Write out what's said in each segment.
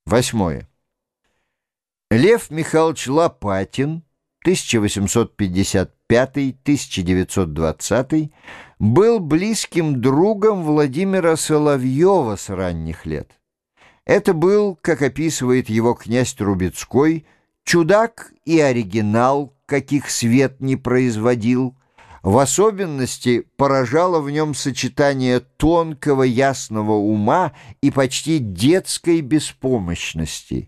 Восьмое. Лев Михайлович Лопатин, 1855-1920, был близким другом Владимира Соловьева с ранних лет. Это был, как описывает его князь Трубецкой, чудак и оригинал, каких свет не производил. В особенности поражало в нем сочетание тонкого ясного ума и почти детской беспомощности.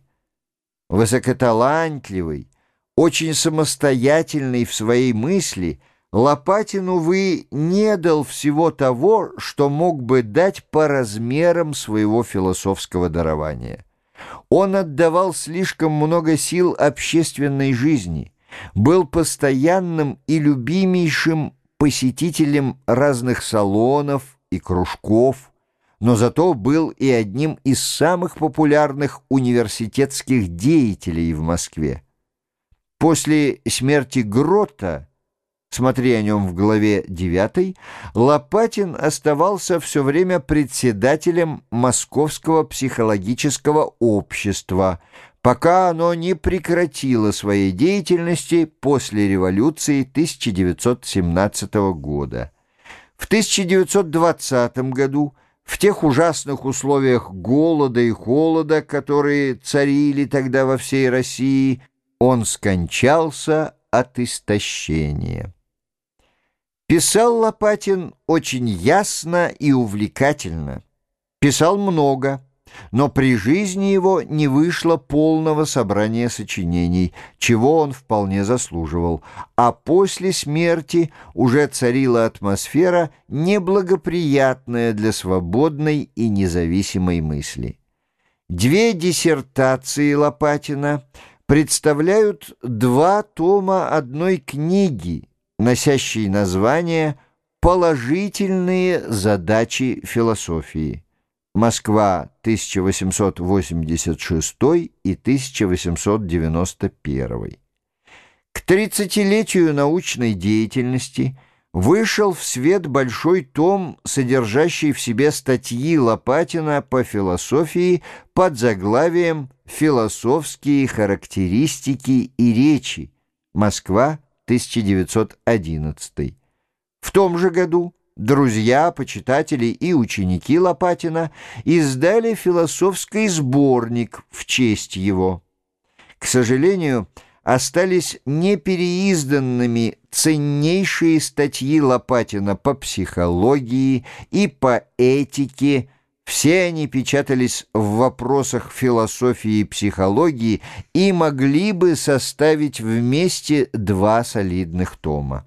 Высокоталантливый, очень самостоятельный в своей мысли, Лопатин, увы, не дал всего того, что мог бы дать по размерам своего философского дарования. Он отдавал слишком много сил общественной жизни, был постоянным и любимейшим посетителем разных салонов и кружков, но зато был и одним из самых популярных университетских деятелей в Москве. После смерти Грота, смотри о нем в главе 9, Лопатин оставался все время председателем Московского психологического общества, пока оно не прекратило своей деятельности после революции 1917 года. В 1920 году, в тех ужасных условиях голода и холода, которые царили тогда во всей России, он скончался от истощения. Писал Лопатин очень ясно и увлекательно. Писал много, но при жизни его не вышло полного собрания сочинений, чего он вполне заслуживал, а после смерти уже царила атмосфера, неблагоприятная для свободной и независимой мысли. Две диссертации Лопатина представляют два тома одной книги, носящей название «Положительные задачи философии». Москва, 1886 и 1891. К 30-летию научной деятельности вышел в свет большой том, содержащий в себе статьи Лопатина по философии под заглавием «Философские характеристики и речи». Москва, 1911. В том же году друзья, почитатели и ученики Лопатина издали философский сборник в честь его. К сожалению, остались непереизданными ценнейшие статьи Лопатина по психологии и по этике. Все они печатались в вопросах философии и психологии и могли бы составить вместе два солидных тома.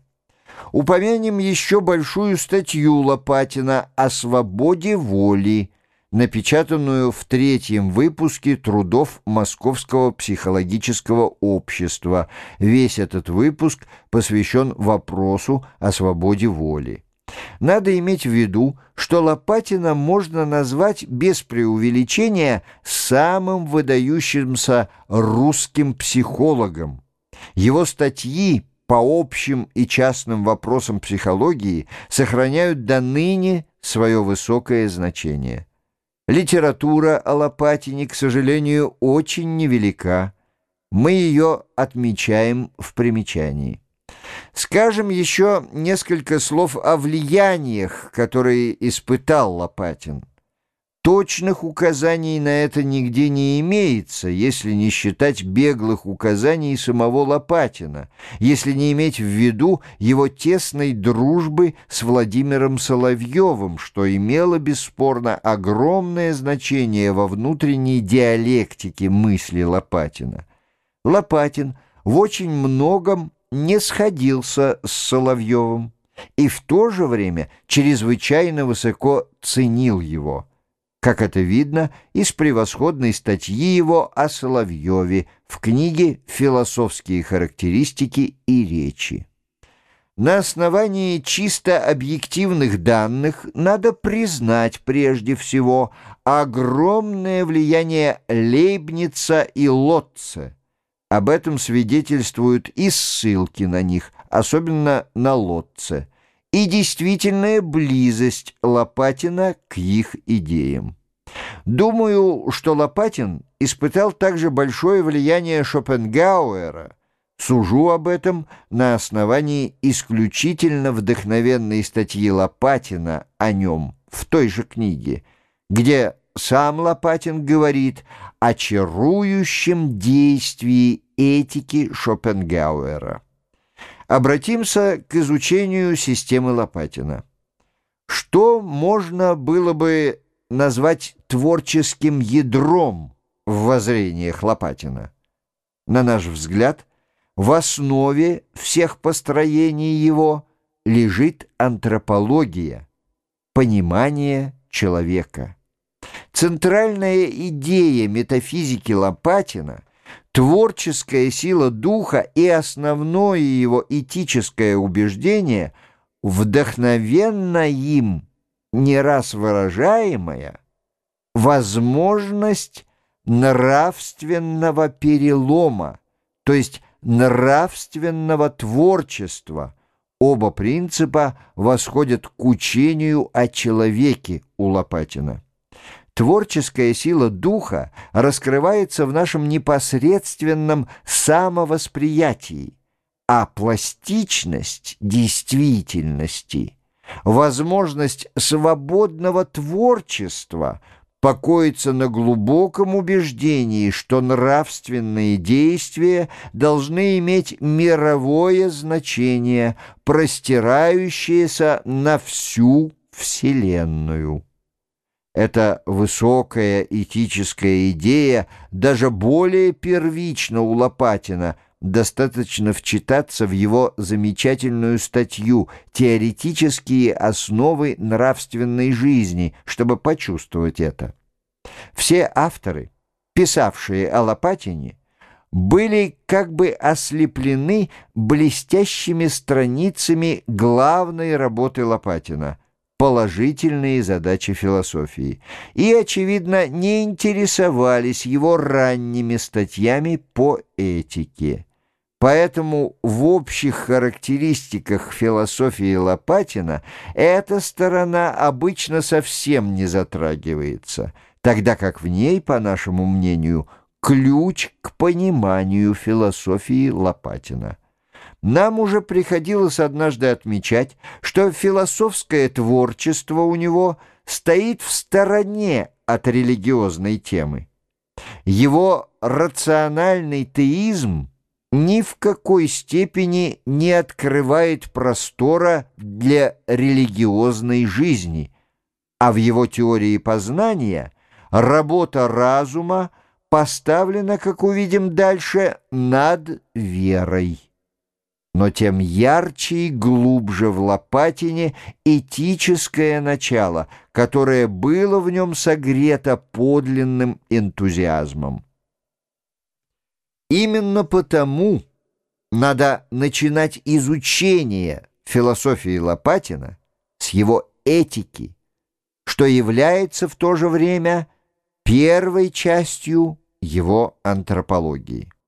Упомянем еще большую статью Лопатина о свободе воли, напечатанную в 3-м выпуске трудов Московского психологического общества. Весь этот выпуск посвящен вопросу о свободе воли. Надо иметь в виду, что Лопатина можно назвать без преувеличения самым выдающимся русским психологом. Его статьи по общим и частным вопросам психологии сохраняют до ныне свое высокое значение. Литература о Лопатине, к сожалению, очень невелика. Мы ее отмечаем в примечании. Скажем еще несколько слов о влияниях, которые испытал Лопатин. Точных указаний на это нигде не имеется, если не считать беглых указаний самого Лопатина, если не иметь в виду его тесной дружбы с Владимиром Соловьевым, что имело бесспорно огромное значение во внутренней диалектике мысли Лопатина. Лопатин в очень многом не сходился с Соловьевым и в то же время чрезвычайно высоко ценил его, как это видно из превосходной статьи его о Соловьеве в книге «Философские характеристики и речи». На основании чисто объективных данных надо признать прежде всего огромное влияние Лейбница и Лотце. Об этом свидетельствуют и ссылки на них, особенно на Лотце, и действительная близость Лопатина к их идеям. Думаю, что Лопатин испытал также большое влияние Шопенгауэра. Сужу об этом на основании исключительно вдохновенной статьи Лопатина о нем в той же книге, где сам Лопатин говорит о чарующем действии этики Шопенгауэра. Обратимся к изучению системы Лопатина. Что можно было бы назвать творческим ядром в воззрениях Лопатина? На наш взгляд, в основе всех построений его лежит антропология, понимание человека. Центральная идея метафизики Лопатина, творческая сила духа и основное его этическое убеждение, вдохновенно им не раз выражаемая, возможность нравственного перелома, то есть нравственного творчества. Оба принципа восходят к учению о человеке у Лопатина. Творческая сила духа раскрывается в нашем непосредственном самовосприятии, а пластичность действительности, возможность свободного творчества покоится на глубоком убеждении, что нравственные действия должны иметь мировое значение, простирающееся на всю Вселенную. Эта высокая этическая идея даже более первична у Лопатина. Достаточно вчитаться в его замечательную статью «Теоретические основы нравственной жизни», чтобы почувствовать это. Все авторы, писавшие о Лопатине, были как бы ослеплены блестящими страницами главной работы Лопатина «Положительные задачи философии» и, очевидно, не интересовались его ранними статьями по этике. Поэтому в общих характеристиках философии Лопатина эта сторона обычно совсем не затрагивается, тогда как в ней, по нашему мнению, ключ к пониманию философии Лопатина. Нам уже приходилось однажды отмечать, что философское творчество у него стоит в стороне от религиозной темы. Его рациональный теизм ни в какой степени не открывает простора для религиозной жизни, а в его теории познания работа разума поставлена, как увидим дальше, над верой. Но тем ярче и глубже в Лопатине этическое начало, которое было в нем согрето подлинным энтузиазмом. Именно потому надо начинать изучение философии Лопатина с его этики, что является в то же время первой частью его антропологии.